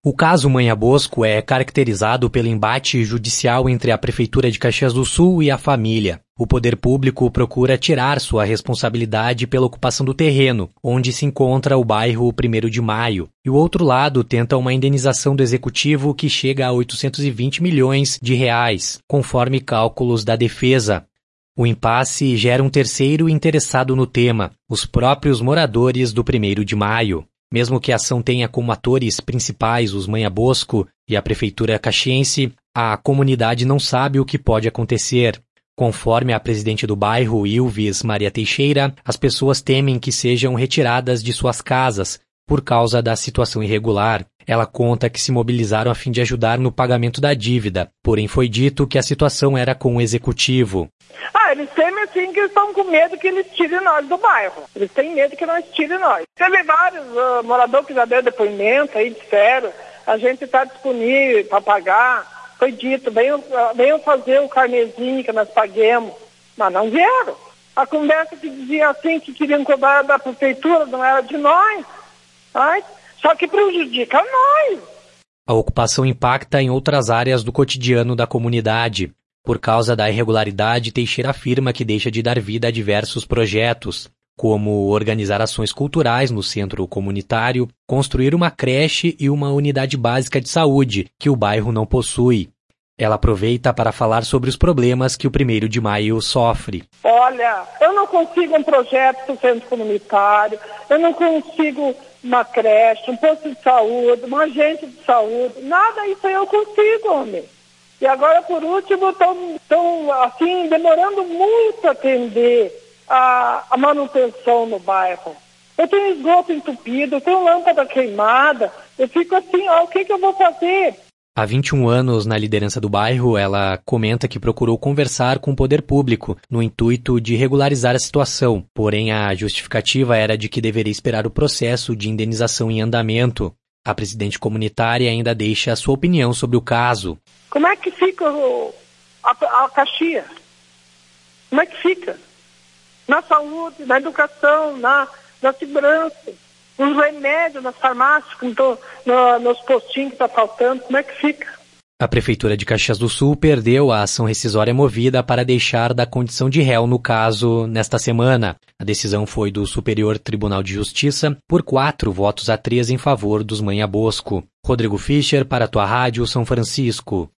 O caso Manha Bosco é caracterizado pelo embate judicial entre a Prefeitura de Caxias do Sul e a família. O poder público procura tirar sua responsabilidade pela ocupação do terreno, onde se encontra o bairro 1º de Maio, e o outro lado tenta uma indenização do executivo que chega a 820 milhões de reais, conforme cálculos da defesa. O impasse gera um terceiro interessado no tema, os próprios moradores do 1º de Maio. Mesmo que a ação tenha como atores principais os Manha Bosco e a Prefeitura caxiense, a comunidade não sabe o que pode acontecer. Conforme a presidente do bairro, Ilves Maria Teixeira, as pessoas temem que sejam retiradas de suas casas por causa da situação irregular. Ela conta que se mobilizaram a fim de ajudar no pagamento da dívida, porém foi dito que a situação era com o executivo. Eles temem assim que eles estão com medo que eles tirem nós do bairro. Eles têm medo que nós tirem nós. Teve vários moradores que já deram depoimento aí, disseram, a gente está disponível para pagar. Foi dito, venham fazer o carnezinho que nós paguemos, mas não vieram. A conversa que dizia assim que queriam cobrar da prefeitura não era de nós, só que prejudica nós. A ocupação impacta em outras áreas do cotidiano da comunidade. Por causa da irregularidade, Teixeira afirma que deixa de dar vida a diversos projetos, como organizar ações culturais no centro comunitário, construir uma creche e uma unidade básica de saúde, que o bairro não possui. Ela aproveita para falar sobre os problemas que o 1º de Maio sofre. Olha, eu não consigo um projeto para o centro comunitário, eu não consigo uma creche, um posto de saúde, uma agente de saúde, nada disso eu consigo, homem. E agora, por último, estão assim, demorando muito a atender a manutenção no bairro. Eu tenho esgoto entupido, eu tenho lâmpada queimada, eu fico assim, o que eu vou fazer? Há 21 anos na liderança do bairro, ela comenta que procurou conversar com o poder público no intuito de regularizar a situação, porém a justificativa era de que deveria esperar o processo de indenização em andamento. A presidente comunitária ainda deixa a sua opinião sobre o caso. Como é que fica a Caxias? Como é que fica? Na saúde, na educação, na segurança, nos remédios, nas farmácias, nos postinhos que está faltando, como é que fica? A Prefeitura de Caxias do Sul perdeu a ação rescisória movida para deixar da condição de réu no caso nesta semana. A decisão foi do Superior Tribunal de Justiça por 4 votos a 3 em favor dos Manha Bosco. Rodrigo Fischer para a Tua Rádio São Francisco.